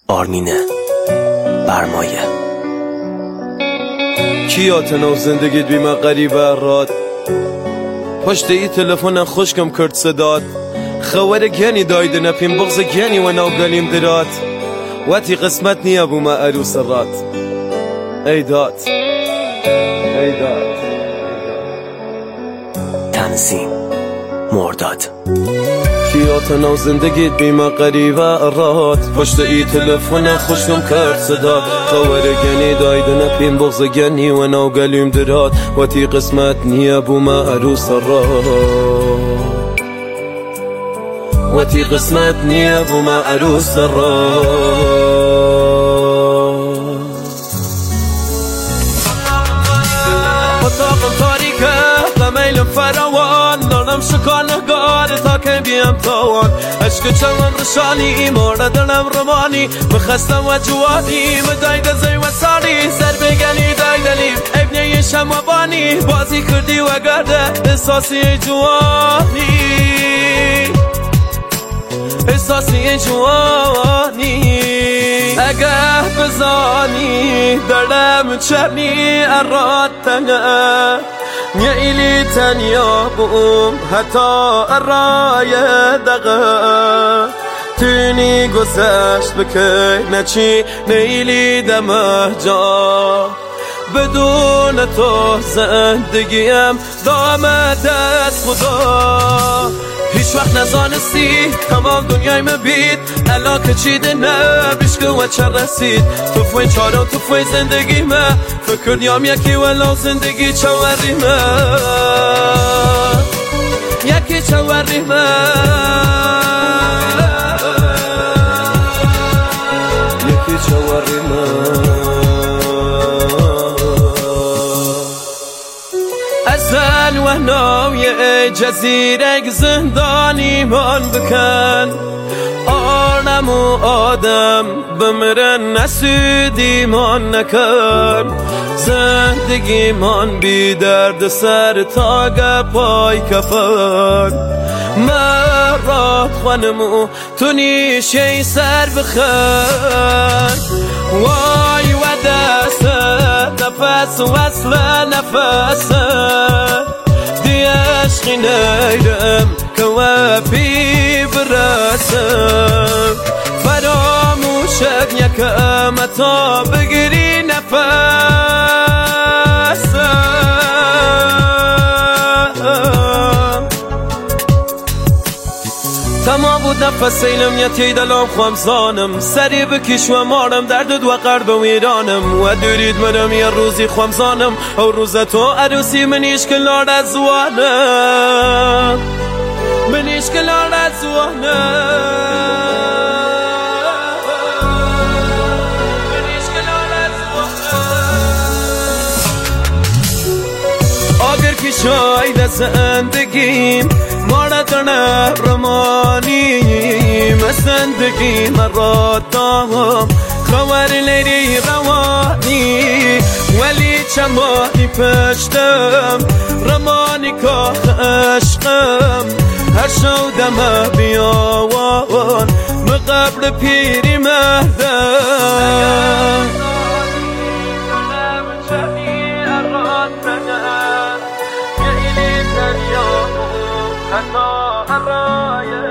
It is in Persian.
آرمین برمایه. کیاتنو زندگیت بیمه غریبه راد پشت ای تلفن خوشکم کرد صداد خوار گنی دایده نپیم بغز گنی و نو گلیم درات واتی قسمت نیا بوما عروس رات ایداد تنظیم مرداد. کیاتنو زندگیت بیمه غریبه راد پشت ای تلفن خوشکم کرد صداد خوار گنی دایده نپیم بغز گنی و نو گلیم درات واتی قسمت نیا بوما عروس رات واتی قسمت نیا بوما عروس رات. اتاقم تاریکه غمیلم فراوان دارم شکار نگاره تا که بیم تاوان عشق چمن رشانی مورد دلم رمانی مخستم و جوانی مداید زی و سانی سر بگنی دایدلیم ابنی شموانی بازی کردی و گرده احساسی جوانی احساسی جوانی اگه بزانی دلم چرنی اراد تنه نیلی تنیا بوم حتی ارای دقه تونی گذشت بکی نچی نیلی دمه جا بدون تو زندگیم دامه دست خدا هیچ وقت نزانستی تمام دنیای مبید الان که چیده نه بیشکه و چه رسید تو فوی چاره و تو فوی زندگی ما فکر نیام یکی ولو زندگی چوری ما یکی چوری ما یکی چوری ما ازن و ناوی جزیره زندانی من بکن آرم و آدم بمرن نسودی من نکن زندگی من بی درد سر تاگ پای کفن مرات خانمو تو نیشه سر بخن وای و دست نفس وصل نفس دی عشقی نیرم که وفی برسم فراموشت یکم تا بگیری نفسم تمام بود نفس اینم یتی دلم خمزانم سری بکش و مارم درد و قرب و ایرانم و دورید منم یه روزی خمزانم او روز تو عروسی منیش کلار از زوانم منیش کلار از زوانم آگر که شاید زندگیم ماردن رمانیم زندگیم را دام خبر لیری روانی ولی چمانی پشتم رمانی که عشقم هر شودم بیاوان مقبر پیری مهدم حتی